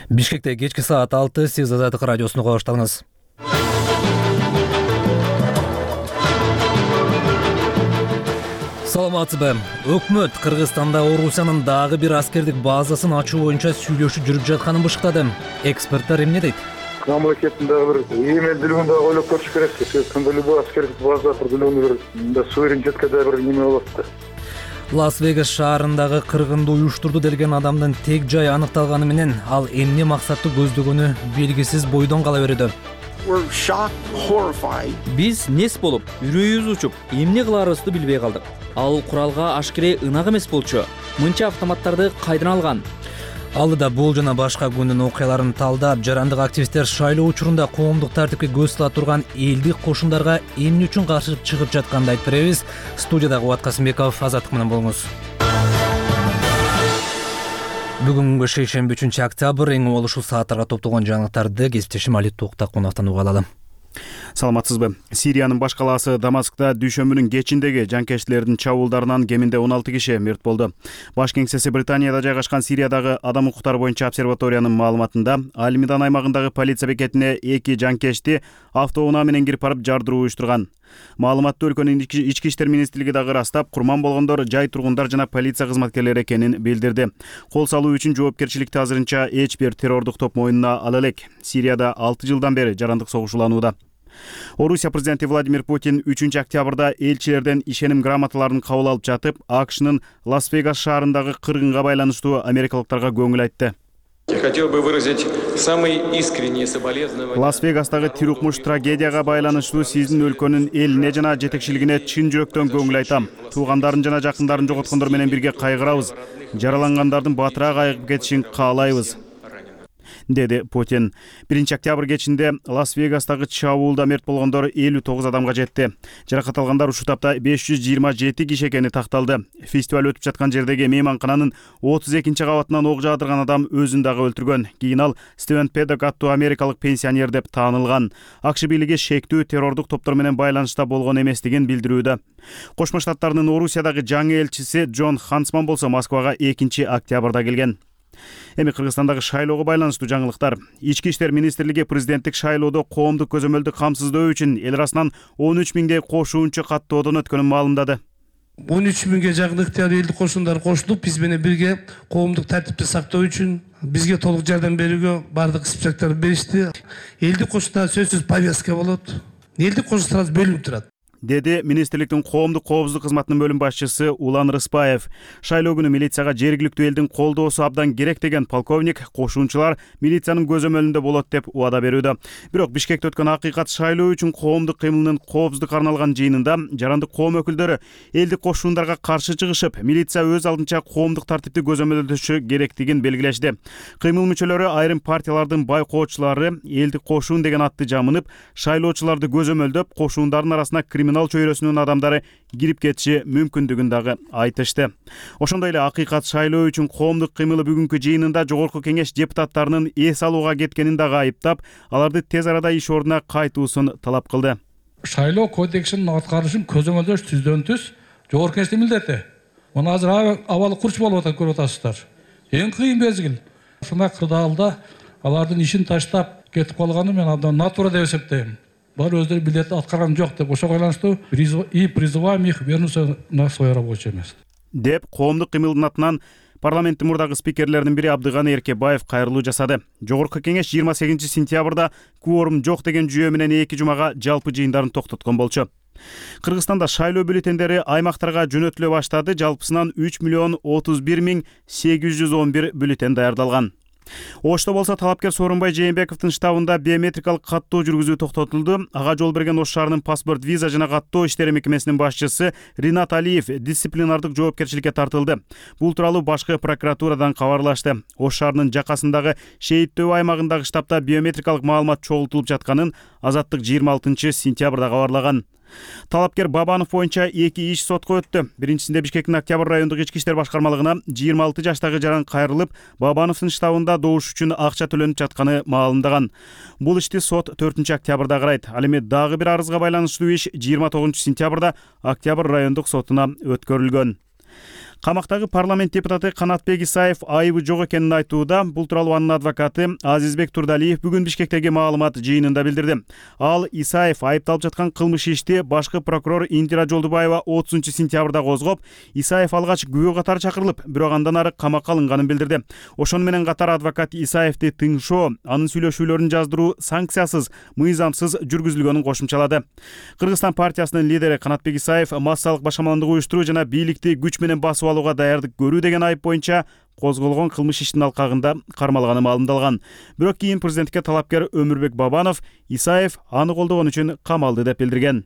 Бишкекте кечки саат 6 сиз Азаттык радиосуна коштолуңуз. Саламатсызбы? Өкмөт Кыргызстанда Орусиянын дагы бир аскердик базасын ачуу боюнча сүйлөшүү жүрүп жатканын бышыктады. Эксперттер эмне дейт? Мамлекеттин дагы бир эмелдүүлүгүн дагы ойлоп көрүш керек. Кыргызстанда любой аскердик база тургузууну бир суверенитетке да бир неме болот да. Лас-Вегас шаарындагы кыргынды уюштурду делген адамдын тек жай аныкталганы менен ал эмне максатты көздөгөнү белгисиз бойдон кала берүүдө. Биз нес болуп, үрөйүбүз учуп, эмне кыларыбызды билбей калдык. Ал куралга ашкере ынак эмес болчу. Мынча автоматтарды кайдан алган? Алдыда бул жана башка күндүн окуяларын талдап, жарандык активисттер шайлоо учурунда коомдук тартипке көз сала турган элдик кошундарга эмне үчүн каршы чыгып жатканын айтып беребиз. Студияда Кубат Касымбеков, Азаттык менен болуңуз. Бүгүнкү шейшемби 3-октябрь эң ушул сааттарга топтолгон жаңылыктарды кесиптешим Али Токтак кунактан уга алалы. Саламатсызбы? Сириянын баш калаасы Дамаскта дүйшөмбүнүн кечиндеги жанкечтилердин чабуулдарынан кеминде 16 киши мерт болду. Баш кеңсеси Британияда жайгашкан Сириядагы адам укуктары боюнча обсерваториянын маалыматында Аль Мидан аймагындагы полиция бекетине 2 жанкечти автоунаа менен кирип барып жардыруу уюштурган. Маалыматты өлкөнүн ички иштер министрлиги дагы ырастап, курман болгондор жай тургундар жана полиция кызматкерлери экенин билдирди. Кол салуу үчүн жоопкерчиликти азырынча эч бир террордук топ мойнуна ала элек. Сирияда 6 жылдан бери жарандык согуш уланууда. Орусия президенти Владимир Путин 3-октябрда элчилерден ишеним грамоталарын кабыл алып жатып, АКШнын Лас-Вегас шаарындагы кыргынга байланыштуу америкалыктарга көңүл айтты. Я хотел бы выразить самые искренние соболезнования. Лас-Вегастагы тирукмуш трагедияга байланыштуу сиздин өлкөнүн элине жана жетекчилигине чын жүрөктөн көңүл айтам. Туугандарын жана жакындарын жоготкондор менен бирге кайгырабыз. Жаралангандардын батыраак айыгып кетишин каалайбыз, деди Путин. 1-октябрь кечинде Лас-Вегастагы чабуулда мерт болгондор 59 адамга жетти. Жаракат алгандар ушул тапта 527 киши экени такталды. Фестиваль өтүп жаткан жердеги мейманкананын 32 кабатынан ок жаадырган адам өзүн дагы өлтүргөн. Кийин ал Стивен Педок аттуу америкалык пенсионер деп таанылган. АКШ бийлиги шектүү террордук топтор менен байланышта болгон эместигин билдирүүдө. Кошмо Штаттардын Орусиядагы жаңы элчиси Джон Хансман болсо Москвага 2-октябрда келген. Эми Кыргызстандагы шайлоого байланыштуу жаңылыктар. Ички иштер министрлиги президенттик шайлоодо коомдук көзөмөлдү камсыздоо үчүн эл арасынан 13 миңдей кошуунчу каттоодон өткөнүн маалымдады. 13 миңге жакын ыктыяр элдик кошундар кошулуп, биз менен бирге коомдук тартипти сактоо үчүн бизге толук жардам берүүгө бардык списоктор беришти. Элдик кошундар сөзсүз повестка болот. Элдик кошундар бөлүнүп турат, деди министрликтин коомдук коопсуздук кызматынын бөлүм башчысы Улан Рыспаев. Шайлоо күнү милицияга жергиликтүү элдин колдоосу абдан керек деген полковник кошуунчулар милициянын көзөмөлүндө болот деп убада берүүдө. Бирок Бишкекте өткөн акыйкат шайлоо үчүн коомдук кыймылынын коопсуздукка арналган жыйынында жарандык коом өкүлдөрү элдик кошуундарга каршы чыгышып, милиция өз алдынча коомдук тартипти көзөмөлдөшү керектигин белгилешти. Кыймыл мүчөлөрү айрым партиялардын байкоочулары элдик кошуун деген атты жамынып, шайлоочуларды көзөмөлдөп, кошуундардын арасына криминал чөйрөсүнүн адамдары кирип кетиши мүмкүндүгүн дагы айтышты. Ошондой эле акыйкат шайлоо үчүн коомдук кыймылы бүгүнкү жыйынында Жогорку Кеңеш депутаттарынын эс алууга кеткенин дагы айыптап, аларды тез арада иш ордуна кайтуусун талап кылды. Шайлоо кодексинин аткарышын көзөмөлдөш түздөн түз Жогорку Кеңештин милдети. Муну азыр абалы курч болуп атат, көрүп атасыздар. Эң кыйын мезгил. Ушундай кырдаалда алардын ишин таштап кетип калганы мен абдан натура деп эсептейм. Бар өздөрү билет аткарган жок деп ошого байланыштуу и призываем их вернуться на свое рабочее место, деп коомдук кыймылдын атынан парламенттин мурдагы спикерлердин бири Абдыганы Эркебаев кайрылуу жасады. Жогорку Кеңеш 28-сентябрда кворум жок деген жүйө менен 2 жумага жалпы жыйындарын токтоткон болчу. Кыргызстанда шайлоо бюллетендери аймактарга жөнөтүлө баштады. Жалпысынан 3,31,811 бюллетен даярдалган. Ошто болсо талапкер Сооронбай Жээнбековдун штабында биометрикалык каттоо жүргүзүү токтотулду. Ага жол берген Ош шаарынын паспорт, виза жана каттоо иштери мекемесинин башчысы Ринат Алиев дисциплинардык жоопкерчиликке тартылды. Бул тууралуу башкы прокуратурадан кабарлашты. Ош шаарынын жакасындагы Шейиттөө аймагындагы штабта биометрикалык маалымат чогултулуп жатканын Азаттык 26-сентябрда кабарлаган. Талапкер Бабанов боюнча 2 иш сотко өттү. Биринчисинде Бишкектин Октябрь райондук ички иштер башкармалыгына 26 жаштагы жаран кайрылып, Бабановдун штабында добуш үчүн акча төлөнүп жатканы маалымдаган. Бул ишти сот 4-октябрда карайт. Ал эми дагы бир арызга байланыштуу иш 29-сентябрда Октябрь райондук сотуна өткөрүлгөн. Камактагы парламент депутаты Канатбек Исаев айыбы жок экенин айтууда. Бул тууралуу анын адвокаты Азизбек Турдалиев бүгүн Бишкектеги маалымат жыйынында билдирди. Ал Исаев айыпталып жаткан кылмыш ишти башкы прокурор Индира Жолдубаева 30-сентябрда козгоп, Исаев алгач күбө катары чакырылып, бирок андан ары камакка алынганын билдирди. Ошону менен катар адвокат Исаевди тыңшоо, анын сүйлөшүүлөрүн жаздыруу санкциясыз, мыйзамсыз жүргүзүлгөнүн кошумчалады. Кыргызстан партиясынын лидери Канатбек Исаев массалык башкармалык уюштуруу жана бийликти күч менен басып алууга даярдык көрүү деген айып боюнча козголгон кылмыш иштин алкагында кармалганы маалымдалган. Бирок кийин президентке талапкер Өмүрбек Бабанов Исаев аны колдогон үчүн камалды деп билдирген.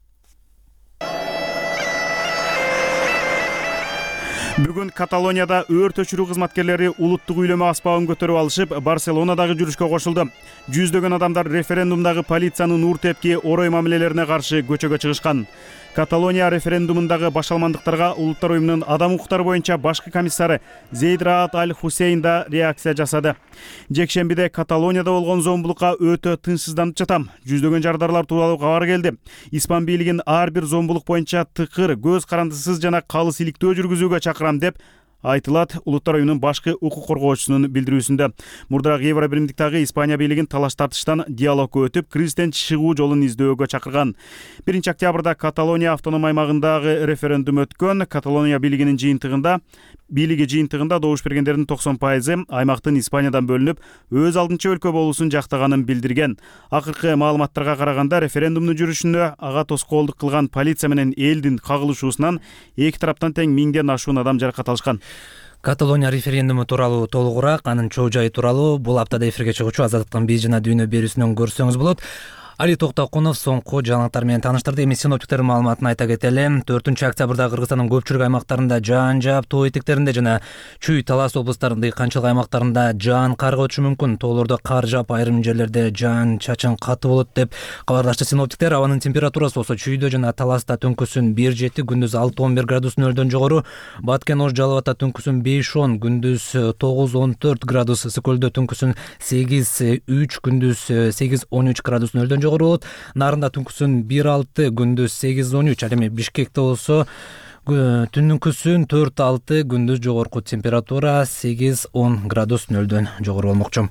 Бүгүн Каталонияда өрт өчүрүү кызматкерлери улуттук үйлөмө аспабын көтөрүп алышып, Барселонадагы жүрүшкө кошулду. Жүздөгөн адамдар референдумдагы полициянын ур-тепки орой мамилелерине каршы көчөгө чыгышкан. Каталония референдумундагы башаламандыктарга улуттар уюмунун адам укуктары боюнча башкы комиссары Зейд Раат Аль-Хусейн да реакция жасады. Жекшембиде Каталонияда болгон зомбулукка өтө тынчсызданып жатам. Жүздөгөн жардарлар тууралуу кабар келди. Испан бийлигин ар бир зомбулук боюнча тыкыр, көз карандысыз жана калыс иликтөө жүргүзүүгө чакырам деп айтылат улуттар уюмунун башкы укук коргоочусунун билдирүүсүндө. Мурдараак Евро биримдиктагы Испания бийлигин талаш тартыштан диалогко өтүп, кризистен чыгуу жолун издөөгө чакырган. 1-октябрда Каталония автоном аймагындагы референдум өткөн. Каталония бийлигинин жыйынтыгында добуш бергендердин 90% аймактын Испаниядан бөлүнүп, өз алдынча өлкө болуусун жактаганын билдирген. Акыркы маалыматтарга караганда референдумдун жүрүшүнө ага тоскоолдук кылган полиция менен элдин кагылышуусунан эки тараптан тең 1000ден ашуун адам жаракат алышкан. Каталония референдуму тууралуу толугураак, анын чоо жайы тууралуу бул аптада эфирге чыгуучу Азаттыктын биз жана дүйнө берүүсүнөн көрсөңүз болот. Али Токтокунов соңку жаңалыктар менен тааныштырды. Эми синоптиктердин маалыматын айта кетели. 4-октябрда Кыргызстандын көпчүлүк аймактарында жаан жаап, тоо этектеринде жана Чүй, Талас облустарынын дыйканчылык аймактарында жаан карга өтүшү мүмкүн. Тоолордо кар жаап, айрым жерлерде жаан чачын каты болот деп кабарлашты синоптиктер. Абанын температурасы болсо Чүйдө жана Таласта түнкүсүн 1-7, күндүз 6-11 градус нөлдөн жогору, Баткен, Ош, Жалал Абадта түнкүсүн 5-10, күндүз 9-14 градус, Сыкөлдө түнкүсүн 8-3, күндүз 8-13 градус нөлдөн жогору болот. Нарында түнкүсүн 1-6, күндүз 8-13. Ал эми Бишкекте болсо түнкүсүн 4-6, күндүз жогорку температура 8-10 градус нөлдөн жогору болмокчу.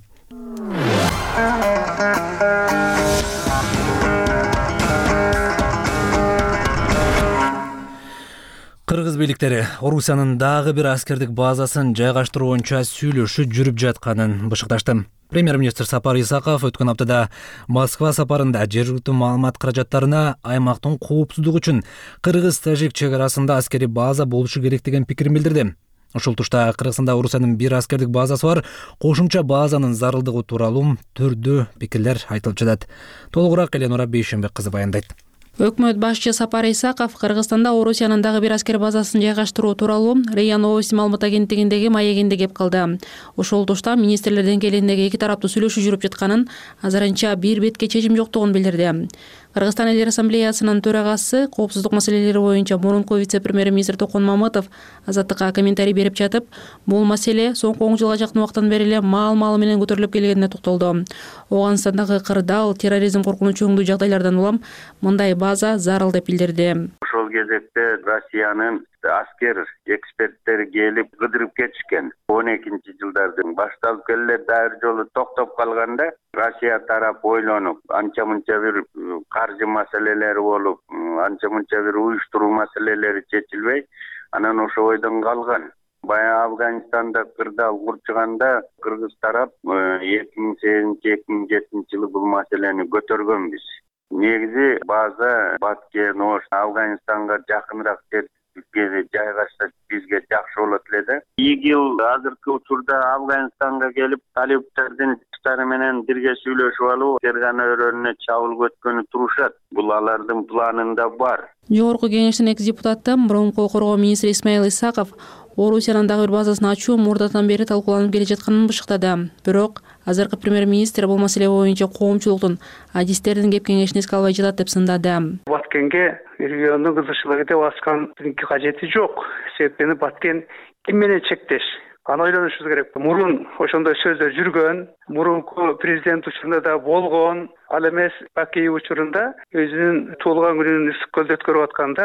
Кыргыз бийликтери Орусиянын дагы бир аскердик базасын жайгаштыруу боюнча сүйлөшүү жүрүп жатканын бышыкташты. Премьер-министр Сапар Исаков өткөн аптада Москва сапарында жергиликтүү маалымат каражаттарына аймактын коопсуздугу үчүн кыргыз-тажик чек арасында аскерий база болушу керек деген пикирин билдирди. Ушул тушта Кыргызстанда Орусиянын бир аскердик базасы бар, кошумча базанын зарылдыгы тууралуу түрдүү пикирлер айтылып жатат. Толугураак Эленора Бейшенбек кызы баяндайт. Өкмөт башчы Сапар Исаков Кыргызстанда Орусиянын дагы бир аскер базасын жайгаштыруу тууралуу РИА Новости маалымат агенттигиндеги маегинде кеп калды. Ошол тушта министрлер деңгээлиндеги эки тараптуу сүйлөшүү жүрүп жатканын, азырынча бир бетке чечим жоктугун билдирди. Кыргызстан Элдер Ассамблеясынын төрагасы коопсуздук маселелери боюнча мурунку вице-премьер-министр Токон Мамытов Азаттыкка комментарий берип жатып, бул маселе соңку 10 жылга жакын убакыттан бери эле маал менен көтөрүлүп келгенине токтолду. Ооганстандагы кырдаал, терроризм коркунучу өңдүү жагдайлардан улам мындай база зарыл деп билдирди. Ошол кезекте Россиянын аскер эксперттери келип кыдырып кетишкен. 12-жылдардын башталып келе дайыр жолу токтоп калганда Россия тарап ойлонуп, анча-мынча бир каржы маселелери болуп, анча-мынча бир уюштуруу маселелери чечилбей, анан ошо ойдон калган. Баягы Афганистанда кырдаал курчуганда кыргыз тарап 2008-2007 жылы бул маселени көтөргөнбүз. Негизи база Баткен, Ош, Афганистанга жакыныраак жерге жайгашса бизге жакшы болот эле да. ИГИЛ азыркы учурда Афганистанга келип, талибтердин баштары менен бирге сүйлөшүп алуу, Фергана өрөөнүнө чабуулга өткөнү турушат. Бул алардын планында бар. Жогорку кеңештин экс-депутаты, мурунку коргоо министри Исмаил Исаков Орусиянын дагы бир базасын ачуу мурдатан бери талкууланып келе жатканын бышыктады. Бирок азыркы премьер-министр бул маселе боюнча коомчулуктун, адистердин кеп кеңешин эске албай жатат деп сындады. Баткенге региондун кызыкчылыгы деп аскандын кажети жок. Себеби Баткен ким менен чектеш? Аны ойлонушубуз керек. Мурун ошондой сөздөр жүргөн, мурунку президент учурунда да болгон, ал эмес Бакей учурунда өзүнүн туулган күнүн Ысык көлдө өткөрүп атканда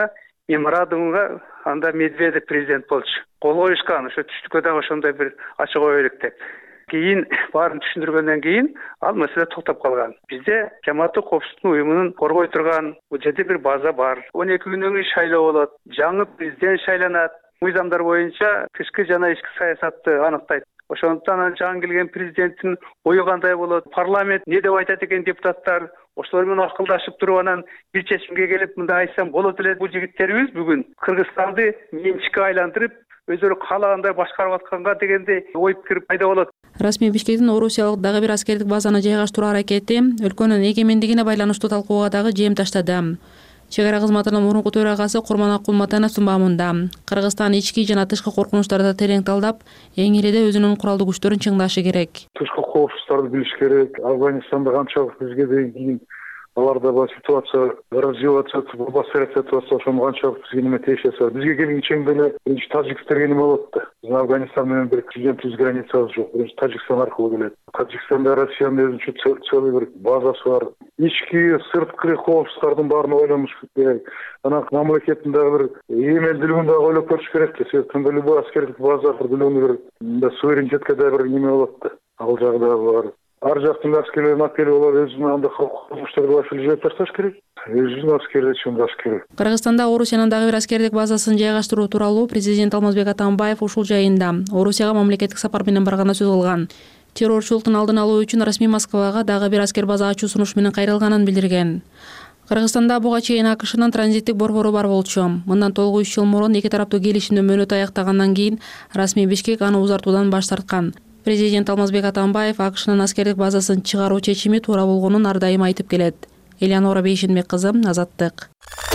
меморандумга анда Медведев президент болчу. Кол коюшкан, ошо түштүккө дагы ошондой бир ачык ойлук деп. Кийин баарын түшүндүргөндөн кийин ал маселе токтоп калган. Бизде Жамааттык коопсуздук уюмунун коргой турган бул жерде бир база бар. 12 күнөн кийин шайлоо болот. Жаңы президент шайланат. Мыйзамдар боюнча тышкы жана ички саясатты аныктайт. Ошондуктан жаңы келген президенттин ою кандай болот, парламент не деп айтат экен депутаттар, ошолор менен акылдашып туруп анан бир чечимге келип мындай айтсам болот эле. Бул жигиттерибиз бүгүн Кыргызстанды менчикке айландырып, өздөрү каалагандай башкарып атканга дегенде ой пикир пайда болот. Расмий Бишкектин Орусиялык дагы бир аскердик базаны жайгаштыруу аракети өлкөнүн эгемендигине байланыштуу талкууга дагы жем таштады. Чек ара кызматынын мурунку төрагасы Курман Акулматановдун баамында Кыргызстан ички жана тышкы коркунучтарды терең талдап, эң эледе өзүнүн куралдуу күчтөрүн чыңдашы керек. Тышкы коопсуздуктарды билиш керек. Афганистанда канчалык бизге дейин аларда бар ситуация развиваться, басырып атат, ошону канчалык бизге неме тиешеси бар. Бизге келгенче деле биринчи таджиктерге неме болот да. Биздин Афганистан менен бир президенттик границабыз жок. Биринчи Тажикстан аркылуу келет. Тажикстанда Россиянын өзүнчө целый бир базасы бар. Ички, сырткы коопсуздуктардын баарын ойлонуш керек. Анан мамлекеттин дагы бир эмелдүүлүгүн дагы ойлоп көрүш керек да. Себептен любой аскердик база бир мында суверенитетке да бир неме болот да. Ал жагы дагы бар. Ар жактын аскерлерин алып келип алар өзүнүн анда кылмыштарды башылып ташташ керек. Өзүнүн аскерлери чындаш керек. Кыргызстанда Орусиянын дагы бир аскердик базасын жайгаштыруу тууралуу президент Алмазбек Атамбаев ушул жайында Орусияга мамлекеттик сапар менен барганда сөз кылган. Террорчулуктун алдын алуу үчүн расмий Москвага дагы бир аскер база ачуу сунуш менен кайрылганын билдирген. Кыргызстанда буга чейин АКШнын транзиттик борбору бар болчу. Мындан толугу 3 жыл мурун эки тараптуу келишимдин мөөнөтү аяктагандан кийин расмий Бишкек аны узартуудан баш тарткан. Президент Алмазбек Атамбаев АКШнын аскердик базасын чыгаруу чечими туура болгонун ар дайым айтып келет. Элеонора Бейшенбек кызы, Азаттык.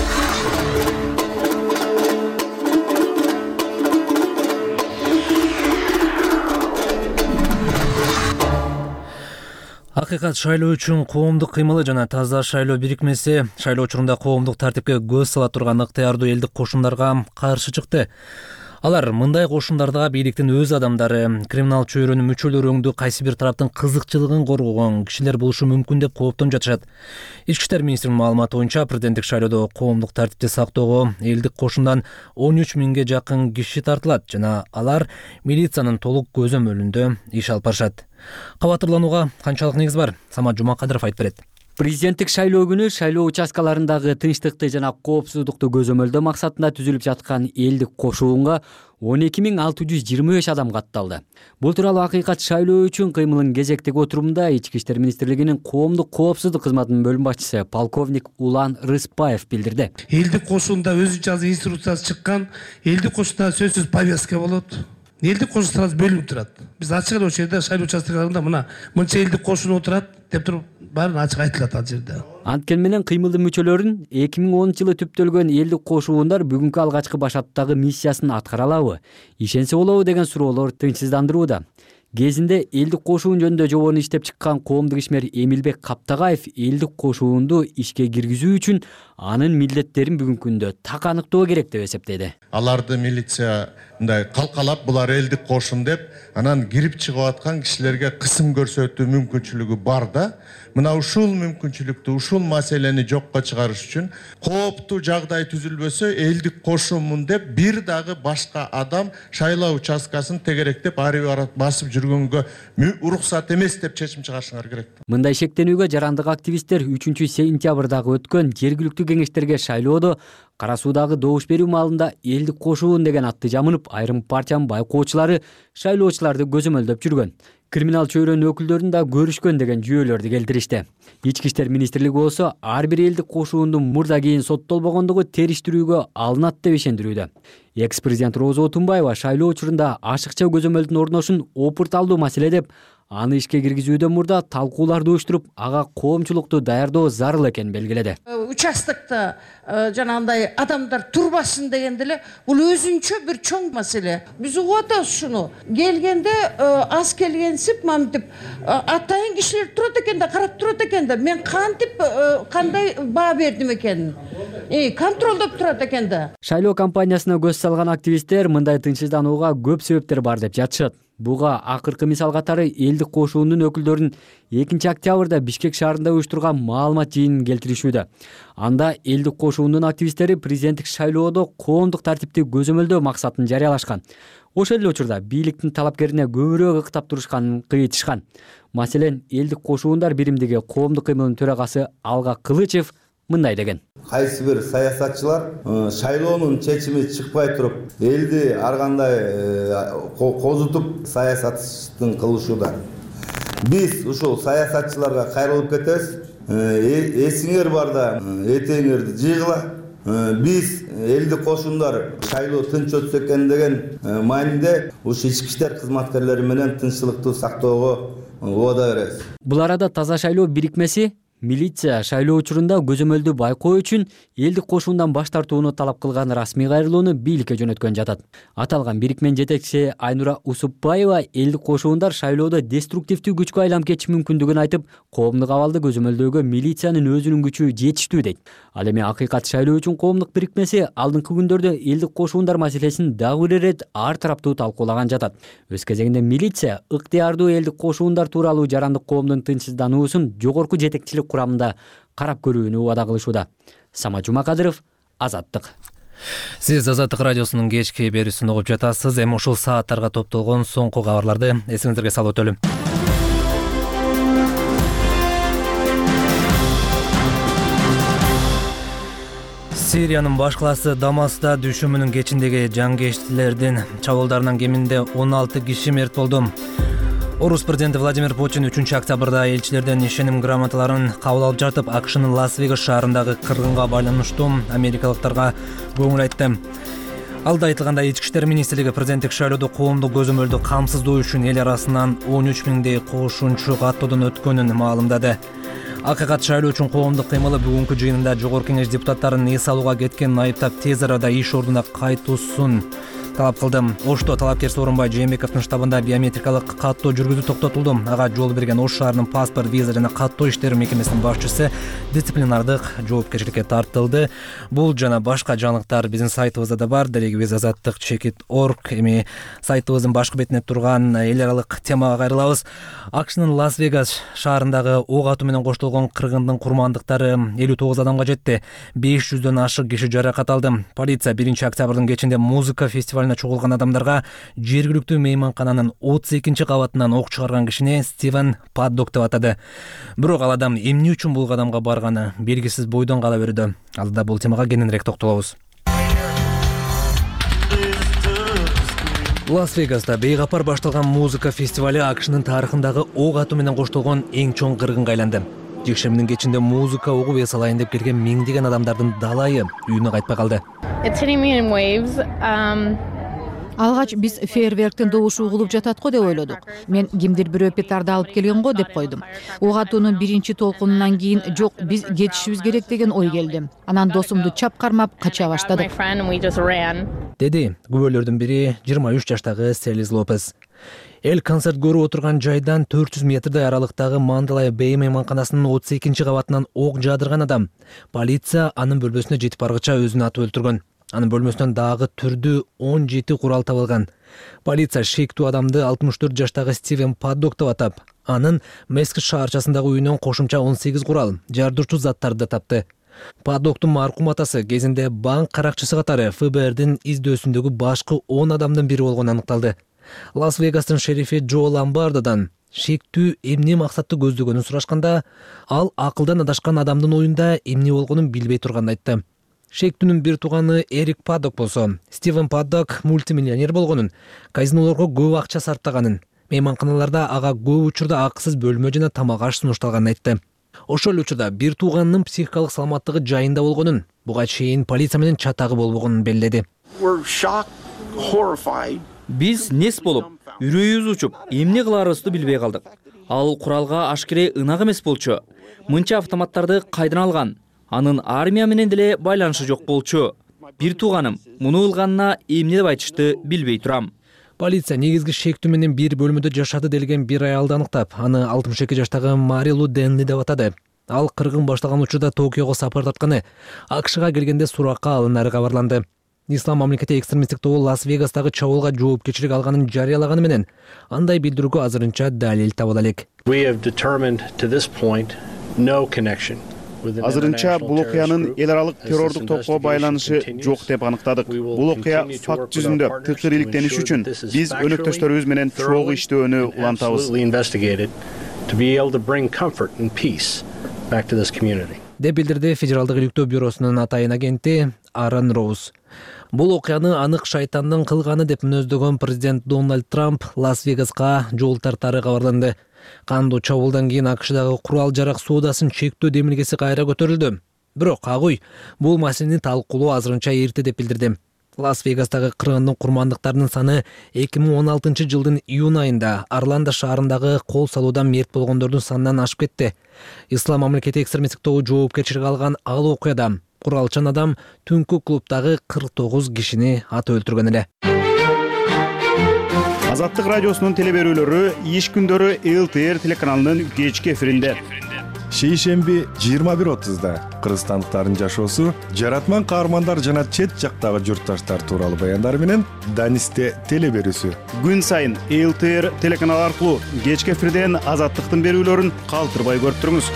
Акыйкат шайлоо үчүн коомдук кыймылы жана таза шайлоо бирикмеси шайлоо учурунда коомдук тартипке көз сала турган ыктыярдуу элдик кошундарга каршы чыкты. Алар мындай кошундарда бийликтин өз адамдары, криминал чөйрөнүн мүчөлөрү өңдүү кайсы бир тараптын кызыкчылыгын коргогон кишилер болушу мүмкүн деп кооптон жатышат. Ички иштер министринин маалыматы боюнча президенттик шайлоодо коомдук тартипти сактоого элдик кошундан 13 миңге жакын киши тартылат жана алар милициянын толук көзөмөлүндө иш алып барышат. Кабатырланууга канчалык негиз бар? Самат Жумакадыров айтып берет. Президенттик шайлоо күнү шайлоо участкаларындагы тынчтыкты жана коопсуздукту көзөмөлдөө максатында түзүлүп жаткан элдик кошуунга 12.625 адам катталды. Бул тууралуу Акыйкат шайлоо үчүн кыймылын кезектеги отурумда Ички иштер министрлигинин коомдук коопсуздук кызматынын бөлүм башчысы полковник Улан Рыспаев билдирди. Элдик кошуунда өзүнчө азыр инструкциясы чыккан. Элдик кошуунда сөзсүз повестка болот. Элдик кошун сразу бөлүнүп турат. Биз ачык эле ошол жерде шайлоо участкаларында мына мынча элдик кошун отурат деп туруп баарын ачык айтылат ал жерде. Анткени менен кыймылдын мүчөлөрүн 2010 жылы түптөлгөн элдик кошуундар бүгүнкү алгачкы башаттагы миссиясын аткара алабы, ишенсе болобу деген суроолор тынчсыздандырууда. Кезинде элдик кошуун жөнүндө жобону иштеп чыккан коомдук ишмер Эмилбек Каптагаев элдик кошуунду ишке киргизүү үчүн анын милдеттерин бүгүнкү күндө так аныктоо керек деп эсептейди. Аларды милиция мындай калкалап булар элдик кошун деп анан кирип чыгып аткан кишилерге кысым көрсөтүү мүмкүнчүлүгү бар да. Мына ушул мүмкүнчүлүктү, ушул маселени жокко чыгарыш үчүн кооптуу жагдай түзүлбөсө элдик кошунмун деп бир дагы башка адам шайлоо участкасын тегеректеп ары басып жүргөнгө уруксат эмес деп чечим чыгарышыңар керек. Мындай шектенүүгө жарандык активисттер 3-сентябрдагы өткөн жергиликтүү кеңештерге шайлоодо Кара Суудагы добуш берүү маалында элдик кошуун деген атты жамынып, айрым партиянын байкоочулары шайлоочуларды көзөмөлдөп жүргөн. Криминал чөйрөнүн өкүлдөрүн да көрүшкөн деген жүйөлөрдү келтиришти. Ички иштер министрлиги болсо ар бир элдик кошуундун мурда кийин соттолбогондугу териштирүүгө алынат деп ишендирүүдө. Экс-президент Роза Отунбаева шайлоо учурунда ашыкча көзөмөлдүн орношун опурталдуу маселе деп, аны ишке киргизүүдөн мурда талкууларды уюштуруп, ага коомчулукту даярдоо зарыл экенин белгиледи. Участокто жанагындай адамдар турбасын дегенде эле бул өзүнчө бир чоң маселе. Биз угуп атабыз шуну. Келгенде аз келгенсип мамтип атайын кишилер турат экен да, карап турат экен да. Мен кантип кандай баа бердим экен. Контролдоп турат экен да. Шайлоо кампаниясына көз салган активисттер мындай тынчсызданууга көп себептер бар деп жатышат. Буга акыркы мисал катары элдик кошуунун өкүлдөрүн 2 октябрда Бишкек шаарында уюштурган маалымат жыйынын келтиришүүдө. Анда элдик кошуунун активисттери президенттик шайлоодо коомдук тартипти көзөмөлдөө максатын жарыялашкан. Ошол эле учурда бийликтин талапкерине көбүрөөк ыктап турушканын кыйтышкан. Маселен, элдик кошуундар биримдиги коомдук кыймылынын төрагасы Алга Кылычев мындай деген. Кайсы бир саясатчылар шайлоонун чечими чыкпай туруп, элди ар кандай козутуп саясатын кылышууда. Биз ушул саясатчыларга кайрылып кетебиз. Эсиңер барда этеңерди жыйгыла. Биз элдик кошундар шайлоо тынч өтсө экен деген маанинде ушу ички иштер кызматкерлери менен тынччылыкты сактоого убада беребиз. Бул арада Таза шайлоо бирикмеси милиция шайлоо учурунда көзөмөлдү байкоо үчүн элдик кошуундан баш тартууну талап кылган расмий кайрылууну бийликке жөнөткөн жатат. Аталган бирикменин жетекчиси Айнура Усупбаева элдик кошуундар шайлоодо деструктивдүү күчкө айланып кетиши мүмкүндүгүн айтып, коомдук абалды көзөмөлдөөгө милициянын өзүнүн күчү жетиштүү дейт. Ал эми акыйкат шайлоо үчүн коомдук бирикмеси алдыңкы күндөрдө элдик кошуундар маселесин дагы бир ирет ар тараптуу талкуулаган жатат. Өз кезегинде милиция ыктыярдуу элдик кошуундар тууралуу жарандык коомдун тынчсыздануусун жогорку жетекчилик курамында карап көрүүнү убада кылышууда. Самат Жумакадыров, Азаттык. Сиз Азаттык радиосунун кечки берүүсүн угуп жатасыз. Эми ушул сааттарга топтолгон соңку кабарларды эсиңиздерге салып өтөлүм. Сириянын баш калаасы Дамаста дүшүмүнүн кечиндеги жангештилердин чабуулдарынан кеминде 16 киши мерт болду. Орус президенти Владимир Путин 3 октябрда элчилерден ишеним грамоталарын кабыл алып жатып, АКШнын Лас-Вегас шаарындагы кыргынга байланыштуу америкалыктарга көңүл айтты. Алда айтылгандай, ички иштер министрлиги президенттик шайлоодо коомдук көзөмөлдү камсыздоо үчүн эл арасынан 13 миңдей кошумчу каттоодон өткөнүн маалымдады. Акыйкат шайлоо үчүн коомдук кыймылы бүгүнкү жыйынында Жогорку Кеңеш депутаттарын эс алууга кеткенин айыптап, тез арада иш ордуна кайтуусун талап кылды. Ошто талапкер Сооронбай Жээнбековдун штабында биометрикалык каттоо жүргүзүү токтотулду. Ага жол берген Ош шаарынын паспорт, виза жана каттоо иштери мекемесинин башчысы дисциплинардык жоопкерчиликке тартылды. Бул жана башка жаңылыктар биздин сайтыбызда да бар. Дарегибиз azattik.org. Эми сайтыбыздын башкы бетинде турган эл аралык темага кайрылабыз. АКШнын Лас-Вегас шаарындагы ок атуу менен коштолгон кыргындын курмандыктары 59 адамга жетти. 500дөн ашык киши жаракат алды. Полиция 1 октябрдын кечинде музыка фестивалына чогулган адамдарга жергиликтүү мейманкананын 32 кабатынан ок чыгарган кишини Стивен Паддок деп атады. Бирок ал адам эмне үчүн бул кадамга барганы белгисиз бойдон кала берүүдө. Алдыда бул темага кененирээк токтолобуз. Лас-Вегаста бейгапар башталган музыка фестивали АКШнын тарыхындагы ок атуу менен коштолгон эң чоң кыргынга айланды. Жекшембинин кечинде музыка угуп эс алайын деп келген миңдеген адамдардын далайы үйүнө кайтпай калды. Алгач биз фейерверктин добушу угулуп жатат го деп ойлодук. Мен кимдир бирөө петарды алып келген го деп койдум. Ок атуунун биринчи толкунунан кийин жок, биз кетишибиз керек деген ой келди. Анан досумду чап кармап кача баштадык. Деди күбөлөрдүн бири 23 жаштагы Селиз Лопес. Эл концерт көрүп отурган жайдан 400 метрдей аралыктагы Мандалай Бэй мейманканасынын 32 кабатынан ок жаадырган адам. Полиция анын бөлмөсүнө жетип баргыча өзүн атып өлтүргөн. Анын бөлмөсүнөн дагы түрдүү 17 курал табылган. Полиция шектүү адамды 64 жаштагы Стивен Паддок деп атап, анын Мескит шаарчасындагы үйүнөн кошумча 18 курал, жардырчу заттарды тапты. Паддоктун маркум атасы кезинде банк каракчысы катары ФБРдин издөөсүндөгү башкы 10 адамдын бири болгону аныкталды. Лас-Вегастын шерифи Джо Ламбардодан шектүү эмне максатты көздөгөнүн сурашканда, ал акылдан адашкан адамдын оюнда эмне болгонун билбей турганын айтты. Шектүүнүн бир тууганы Эрик Паддок болсо, Стивен Паддок мультимиллионер болгонун, казинолорго көп акча сарптаганын, мейманканаларда ага көп учурда акысыз бөлмө жана тамак аш сунушталганын айтты. Ошол учурда бир тууганынын психикалык саламаттыгы жайында болгонун, буга чейин полиция менен чатагы болбогонун белгиледи. Биз нес болуп, үрөйүбүз учуп, эмне кыларыбызды билбей калдык. Ал куралга ашкере ынак эмес болчу. Мынча автоматтарды кайдан алган? Анын армия менен деле байланышы жок болчу. Бир тууганым муну ылганына эмне деп айтышты билбей турам. Полиция негизги шектүү менен бир бөлмөдө жашады делген бир аялды аныктап, аны 62 жаштагы Марилу Денли деп атады. Ал кыргын башталган учурда Токиого сапар тартканы, АКШга келгенде суракка алынары кабарланды. Ислам мамлекети экстремисттик тобу Лас-Вегастагы чабуулга жоопкерчилик алганын жарыялаганы менен андай билдирүүгө азырынча далил табыла элек. Азырынча бул окуянын эл аралык террордук топко байланышы жок деп аныктадык. Бул окуя факт жүзүндө тыкыр иликтениш үчүн биз өнөктөштөрүбүз менен чогуу иштөөнү улантабыз. Деп билдирди Федералдык иликтөө бюросунун атайын агенти Аарон Роуз. Бул окуяны анык шайтандын кылганы деп мүнөздөгөн президент Дональд Трамп Лас-Вегаска жол тартары кабарланды. Кандуу чабуулдан кийин АКШдагы курал жарак соодасын чектөө демилгеси кайра көтөрүлдү. Бирок Агуй бул маселени талкуулоо азырынча эрте деп билдирди. Лас-Вегастагы кыргындын курмандыктарынын саны 2016 жылдын июнь айында Орландо шаарындагы кол салуудан мерт болгондордун санынан ашып кетти. Ислам мамлекети экстремисттик тобу жоопкерчилик алган ал окуяда куралчан адам түнкү клубдагы 49 кишини атып өлтүргөн эле. Азаттык радиосунун телеберүүлөрү иш күндөрү ЛТР телеканалынын кечки эфиринде. Шейшемби 21:30да кыргызстандыктардын жашоосу, жаратман каармандар жана чет жактагы журтташтар тууралуу баяндар менен Данисте телеберүүсү. Күн сайын ЛТР телеканалы аркылуу кечки эфирден Азаттыктын берүүлөрүн калтырбай көрүп туруңуз.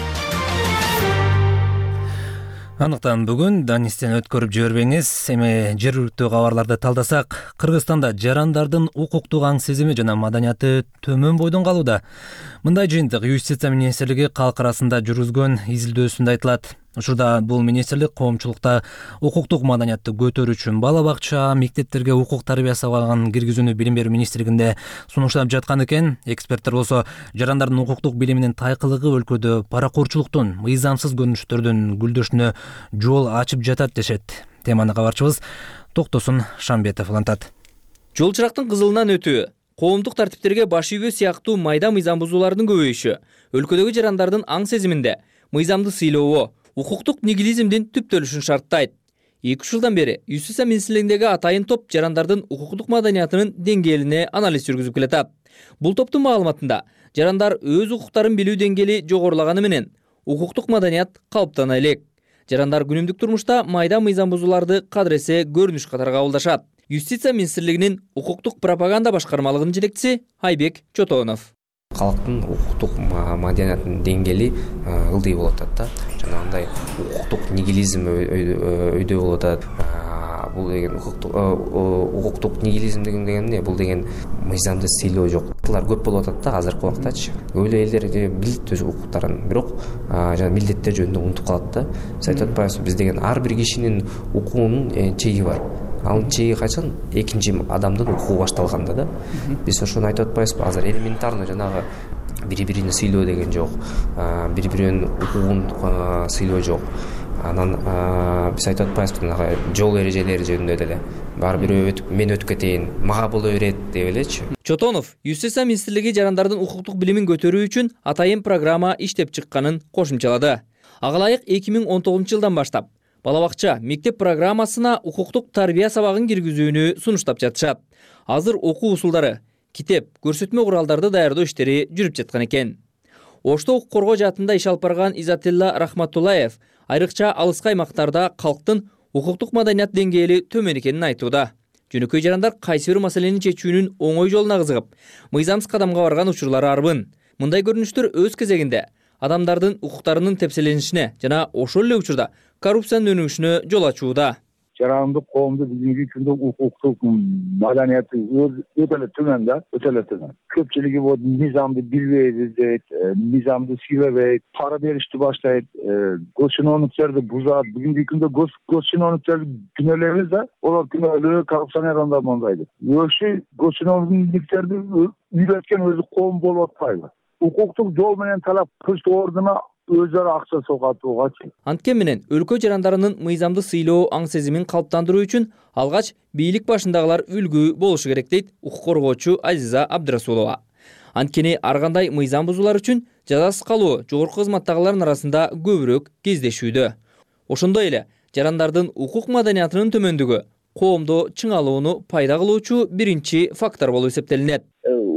Анықтан бүгін Данистен өткөрүп жибербеңиз. Эми жергиликтүү кабарларды талдасак, Кыргызстанда жарандардын укуктук аң сезими жана маданияты төмөн бойдон калууда. Мындай жыйынтык Юстиция министрлиги калк арасында жүргүзгөн изилдөөсүндө айтылат. Учурда бул министрлик коомчулукта укуктук маданиятты көтөрүү үчүн бала бакча, мектептерге укук тарбия сабагын киргизүүнү Билим берүү министрлигинде сунуштап жаткан экен. Эксперттер болсо жарандардын укуктук билиминин тайкылыгы өлкөдө паракорчулуктун, мыйзамсыз көрүнүштөрдүн гүлдөшүнө жол ачып жатат дешет. Теманы кабарчыбыз Токтосун Шамбетов улантат. Жол чырактын кызылынан өтүү, коомдук тартиптерге баш ийүү сыяктуу майда мыйзам бузуулардын көбөйүшү өлкөдөгү жарандардын аң сезиминде мыйзамды сыйлообу, укуктук нигилизмдин түптөлүшүн шарттайт. 2 жылдан бери Юстиция министрлигиндеги атайын топ жарандардын укуктук маданиятынын деңгээлине анализ жүргүзүп келет. Бул топтун маалыматында жарандар өз укуктарын билүү деңгээли жогорулаганы менен укуктук маданият калыптана элек. Жарандар күнүмдүк турмушта майда мыйзам бузууларды кадыресе көрүнүш катары кабылдашат. Юстиция министрлигинин укуктук пропаганда башкармалыгынын жетекчиси Айбек Чотонов. Калктын укуктук маданиятынын деңгээли ылдый болуп атат да. Жанагындай укуктук нигилизм өйдө болуп атат. Бул деген укуктук нигилизм деген эмне? Бул деген мыйзамды сыйлоо жок. Булар көп болуп атат да азыркы убактачы. Көп эле элдер билет өз укуктарын, бирок жана милдеттер жөнүндө унутуп калат да. Биз айтып атпайбызбы, биз деген ар бир кишинин укугунун чеги бар. Анын чеги качан? Экинчи адамдын укугу башталганда да. Биз ошону айтып атпайбызбы? Азыр элементарный жанагы бири-бирини сыйлоо деген жок. Бири-биринин укугун сыйлоо жок. Анан биз айтып атпайбызбы, жанагы жол эрежелери жөнүндө деле. Баары бирөө мен өтүп кетейин, мага боло берет деп элечи. Чотонов Юстиция министрлиги жарандардын укуктук билимин көтөрүү үчүн атайын программа иштеп чыкканын кошумчалады. Ага ылайык 2019 жылдан баштап бала бакча, мектеп программасына укуктук тарбия сабагын киргизүүнү сунуштап жатышат. Азыр окуу усулдары, китеп, көрсөтмө куралдарды даярдоо иштери жүрүп жаткан экен. Ошто укук коргоо жаатында иш алып барган Иззатилла Рахматуллаев айрыкча алыскы аймактарда калктын укуктук маданият деңгээли төмөн экенин айтууда. Жөнөкөй жарандар кайсы бир маселени чечүүнүн оңой жолуна кызыгып, мыйзамсыз кадамга барган учурлары арбын. Мындай көрүнүштөр өз кезегинде адамдардын укуктарынын тепселенишине жана ошол эле учурда коррупциянын өнүгүшүнө жол ачууда. Жарандык коомду бүгүнкү күндө укуктук маданияты өтө эле төмөн да, өтө эле төмөн. Көпчүлүгү бул мыйзамды билбейбиз дейт, мыйзамды сыйлабайт, пара беришти баштайт, госчиновниктерди бузат. Бүгүнкү күндө госчиновниктерди күнөөлөйбүз да, олар күнөөлүү коррупционердер мондайды. Ошо госчиновниктерди үйрөткөн өзү коом болуп атпайбы? Укуктук жол менен талап кылыш ордуна өзлөрү акча согатуугачы. Анткени менен өлкө жарандарынын мыйзамды сыйлоо аң сезимин калыптандыруу үчүн алгач бийлик башындагылар үлгү болушу керек дейт укук коргоочу Азиза Абдрасулова. Анткени ар кандай мыйзам бузуулар үчүн жазасыз калуу жогорку кызматтагылардын арасында көбүрөөк кездешүүдө. Ошондой эле жарандардын укук маданиятынын төмөндүгү коомдо чыңалууну пайда кылуучу биринчи фактор болуп эсептелинет.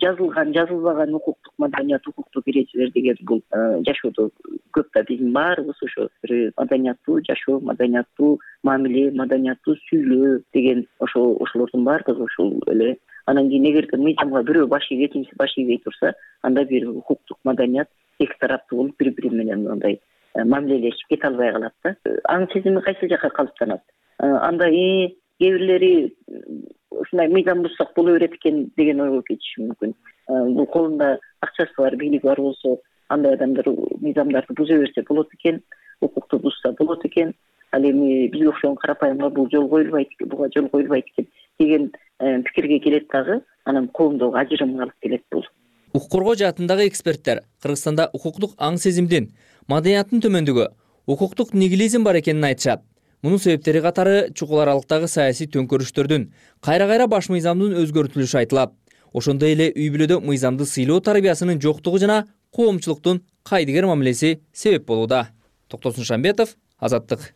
жазылган жазылбаган укуктук маданият укуктук эрежелер деген бул жашоодо көп да биздин баарыбыз ошо бир маданияттуу жашоо, маданияттуу мамиле, маданияттуу сүйлөө деген ошолордун баардыгы ушул эле. Анан кийин эгерде мыйзамга бирөө баш ийбей, экинчиси баш ийбей турса, анда бир укуктук маданият эки тараптуу болуп бири бири менен мындай мамилелешип кете албай калат да. Аң сезими кайсы жака калыптанат? Анда кээ бирлери ушундай мыйзам бузсак боло берет экен деген ойго кетиши мүмкүн. Бул колунда акчасы бар, бийлиги бар болсо, андай адамдар мыйзамдарды буза берсе болот экен, укукту бузса болот экен. Ал эми бизге окшогон карапайымга бул жол коюлбайт экен, буга жол коюлбайт экен деген пикирге келет дагы, анан коомдогу ажырымга алып келет бул. Укук коргоо жаатындагы эксперттер Кыргызстанда укуктук аң сезимдин, маданияттын төмөндүгү, укуктук нигилизм бар экенин айтышат. Мунун себептери катары чукул аралыктагы саясий төңкөрүштөрдүн, кайра-кайра баш мыйзамдын өзгөртүлүшү айтылат. Ошондой эле үй бүлөдө мыйзамды сыйлоо тарбиясынын жоктугу жана коомчулуктун кайдыгер мамилеси себеп болууда. Токтосун Шамбетов, Азаттык.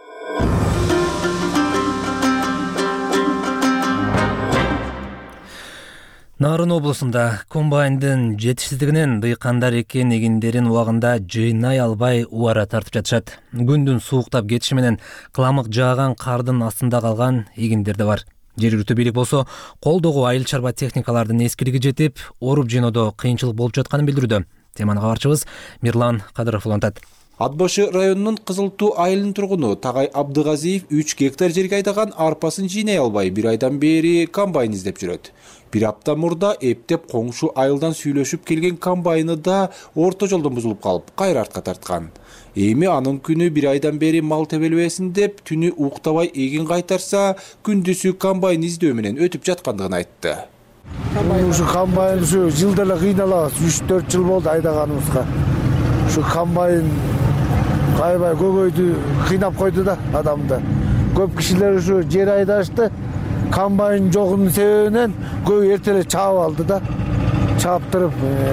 Нарын облусунда комбайндын жетишсиздигинен дыйкандар экен эгиндерин убагында жыйнай албай убара тартып жатышат. Күндүн сууктап кетиши менен кыламык жааган кардын астында калган эгиндер да бар. Жергиликтүү бийлик болсо колдогу айыл чарба техникалардын эскилиги жетип, оруп жыйноодо кыйынчылык болуп жатканын билдирүүдө. Теманы кабарчыбыз Мирлан Кадыров улантат. Ат башы районунун Кызыл Туу айылынын тургуну Тагай Абдыгазиев 3 гектар жерге айдаган арпасын жыйнай албай бир айдан бери комбайн издеп жүрөт. Бир апта мурда эптеп коңшу айылдан сүйлөшүп келген комбайны да орто жолдон бузулуп калып, кайра артка тарткан. Эми анын күнү бир айдан бери мал тебелбесин деп түнү уктабай эгин кайтарса, күндүсү комбайн издөө менен өтүп жаткандыгын айтты. Ушу комбайн ушу жылда эле кыйналабыз, 3-4 жыл болду айдаганыбызга. Ушу комбайн кайбай көгөйдү кыйнап койду да адамды. Көп кишилер ушу жер айдашты. Комбайн жогунун себебинен көбү эртеле чаап алды да. Чаптырып,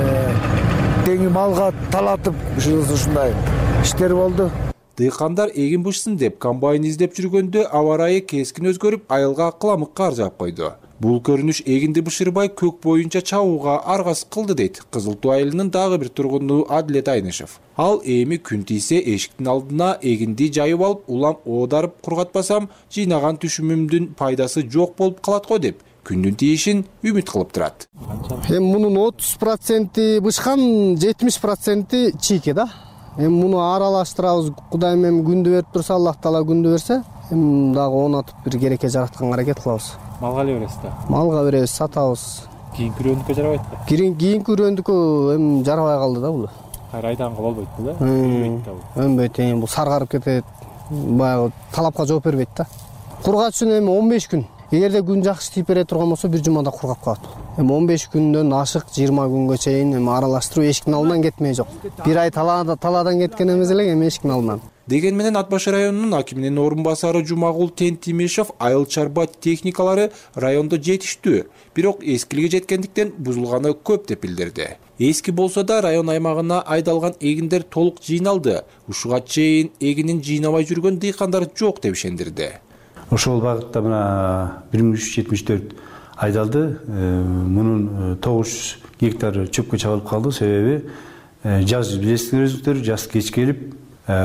теңи малга талатып ушундай иштер болду. Дыйкандар эгин бышсын деп комбайн издеп жүргөндө аба ырайы кескин өзгөрүп, айылга кыламык кар жаап койду. Бул көрүнүш эгинди бышырбай көк боюнча чабууга аргасыз кылды дейт Кызыл Туу айылынын дагы бир тургуну Адилет Айнышев. Ал эми күн тийсе эшиктин алдына эгинди жайып алып, улам оодарып кургатпасам, жыйнаган түшүмүмдүн пайдасы жок болуп калат го деп күндүн тийишин үмүт кылып турат. Эми мунун 30% бышкан, 70% чийке да. Эми муну аралаштырабыз. Кудайым эми күндү берип турса, Аллах Таала күндү берсе, эми дагы онотуп бир керекке жаратканга аракет кылабыз. Малга эле бересиз да? Малга беребиз, сатабыз. Кийинки үрөндүккө жарабайт да? Кийинки үрөндүккө эми жарабай калды да бул. Кайра айдаганга болбойт бул, э? Өнбөйт, бул саргарып кетет. Баягы талапка жооп бербейт да. Кургат үчүн эми 15 күн. Эгерде күн жакшы тийип бере турган болсо, бир жумада кургап калат. Эми 15 күндөн ашык 20 күнгө чейин эми аралаштыруу эшиктин алдынан кетмей жок. Бир ай талаадан кеткен эмес эле эми эшиктин алдынан. Деген менен Ат башы районунун акиминин орун басары Жумагул Тентимишев айыл чарба техникалары райондо жетиштүү, бирок эскилиги жеткендиктен бузулганы көп деп билдирди. Эски болсо да район аймагына айдалган эгиндер толук жыйналды. Ушуга чейин эгинин жыйнабай жүргөн дыйкандар жок деп ишендирди. Ошол багытта мына 1374 айдалды. Мунун 900 гектар чөпкө чабылып калды. Себеби жаз билесиңер, жаз кеч келип,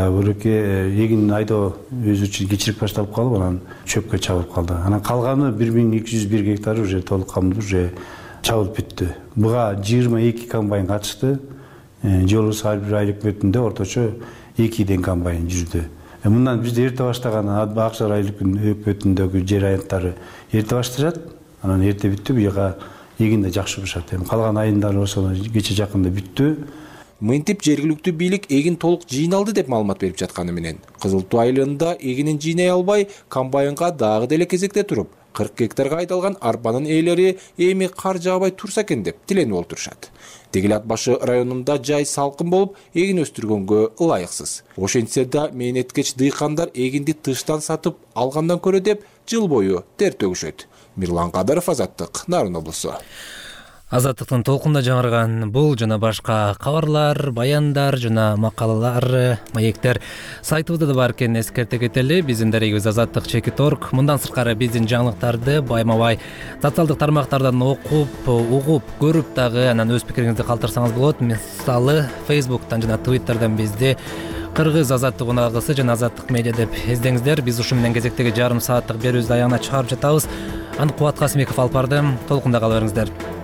буреке эгин айдоо өзү үчүн кечирип башталып калып, анан чөпкө чабылып калды. Анан калганы 1201 гектар уже толук камдуу уже чабылып бүттү. Буга 22 комбайн катышты. Жолубуз ар бир айыл өкмөтүндө орточо 2 комбайн жүрдү. Мындан бизде эрте баштаган Акчар айыл өкмөтүндөгү жер айылдары эрте башташат. Анан эрте бүттү, буга эгин да жакшы бышат. Калган айылдар болсо кече жакында бүттү. Мынтип жергиликтүү бийлик эгин толук жыйналды деп маалымат берип жатканы менен Кызыл Туу айылында эгинин жыйнай албай комбайнга дагы деле кезекте туруп, 40 гектарга айдалган арпанын ээлери эми кар жаабай турса экен деп тиленип олтурушат. Дегеле Ат башы районунда жай салкын болуп, эгин өстүргөнгө ылайыксыз. Ошентсе да мээнеткеч дыйкандар эгинди тыштан сатып алгандан көрө деп жыл бою тер төгүшөт. Мирлан Кадыров, Азаттык, Нарын облусу. Азаттыктын толкунда жаңырган бул жана башка кабарлар, баяндар жана макалалар, маектер сайтыбызда да бар экенин эскерте кетели. Биздин дарегибиз azаттык.org. Мындан сырткары биздин жаңылыктарды байма-бай социалдык тармактардан окуп, угуп, көрүп дагы анан өз пикириңизди калтырсаңыз болот. Мисалы Facebooktан жана Twitterдан бизди Кыргыз азаттык унагысы жана азаттык медиа деп издеңиздер. Биз ушу менен кезектеги жарым сааттык берүүбүздү аягына чыгарып жатабыз. Аны Кубат Касымбеков алып барды. Толкунда кала бериңиздер.